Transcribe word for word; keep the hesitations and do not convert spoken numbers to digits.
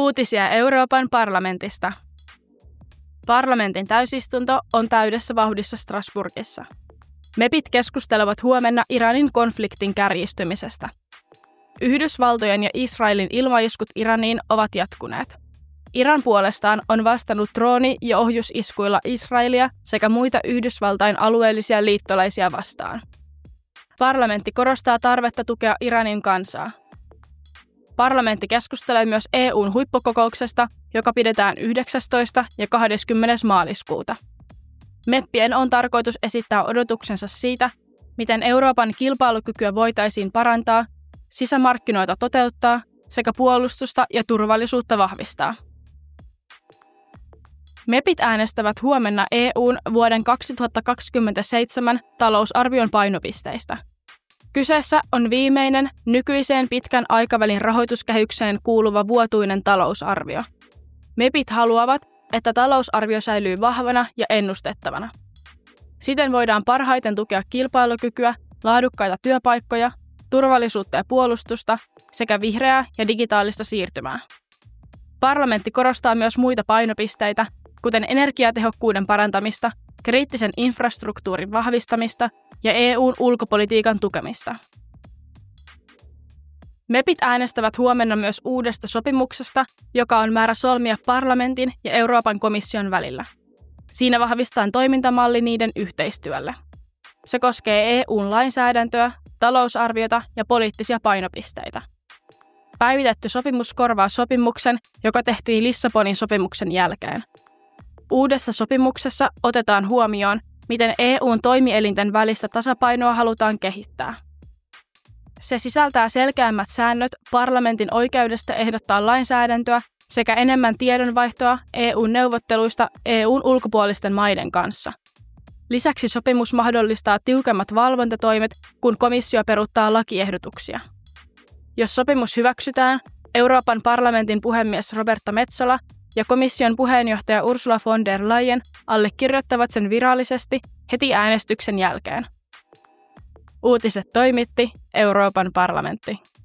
Uutisia Euroopan parlamentista. Parlamentin täysistunto on täydessä vauhdissa Strasbourgissa. Mepit keskustelevat huomenna Iranin konfliktin kärjistymisestä. Yhdysvaltojen ja Israelin ilmaiskut Iraniin ovat jatkuneet. Iran puolestaan on vastannut drooni- ja ohjusiskuilla Israelia sekä muita Yhdysvaltain alueellisia liittolaisia vastaan. Parlamentti korostaa tarvetta tukea Iranin kansaa. Parlamentti keskustelee myös E U:n huippukokouksesta, joka pidetään yhdeksästoista ja kahdeskymmenes maaliskuuta. Meppien on tarkoitus esittää odotuksensa siitä, miten Euroopan kilpailukykyä voitaisiin parantaa, sisämarkkinoita toteuttaa sekä puolustusta ja turvallisuutta vahvistaa. Mepit äänestävät huomenna E U:n vuoden kaksituhattakaksikymmentäseitsemän talousarvion painopisteistä. Kyseessä on viimeinen nykyiseen pitkän aikavälin rahoituskehykseen kuuluva vuotuinen talousarvio. Mepit haluavat, että talousarvio säilyy vahvana ja ennustettavana. Siten voidaan parhaiten tukea kilpailukykyä, laadukkaita työpaikkoja, turvallisuutta ja puolustusta sekä vihreää ja digitaalista siirtymää. Parlamentti korostaa myös muita painopisteitä, kuten energiatehokkuuden parantamista, kriittisen infrastruktuurin vahvistamista ja E U:n ulkopolitiikan tukemista. Mepit äänestävät huomenna myös uudesta sopimuksesta, joka on määrä solmia parlamentin ja Euroopan komission välillä. Siinä vahvistetaan toimintamalli niiden yhteistyölle. Se koskee E U:n lainsäädäntöä, talousarviota ja poliittisia painopisteitä. Päivitetty sopimus korvaa sopimuksen, joka tehtiin Lissabonin sopimuksen jälkeen. Uudessa sopimuksessa otetaan huomioon, miten E U:n toimielinten välistä tasapainoa halutaan kehittää. Se sisältää selkeämmät säännöt parlamentin oikeudesta ehdottaa lainsäädäntöä sekä enemmän tiedonvaihtoa E U-neuvotteluista E U:n ulkopuolisten maiden kanssa. Lisäksi sopimus mahdollistaa tiukemmat valvontatoimet, kun komissio peruuttaa lakiehdotuksia. Jos sopimus hyväksytään, Euroopan parlamentin puhemies Roberta Metsola ja komission puheenjohtaja Ursula von der Leyen allekirjoittavat sen virallisesti heti äänestyksen jälkeen. Uutiset toimitti Euroopan parlamentti.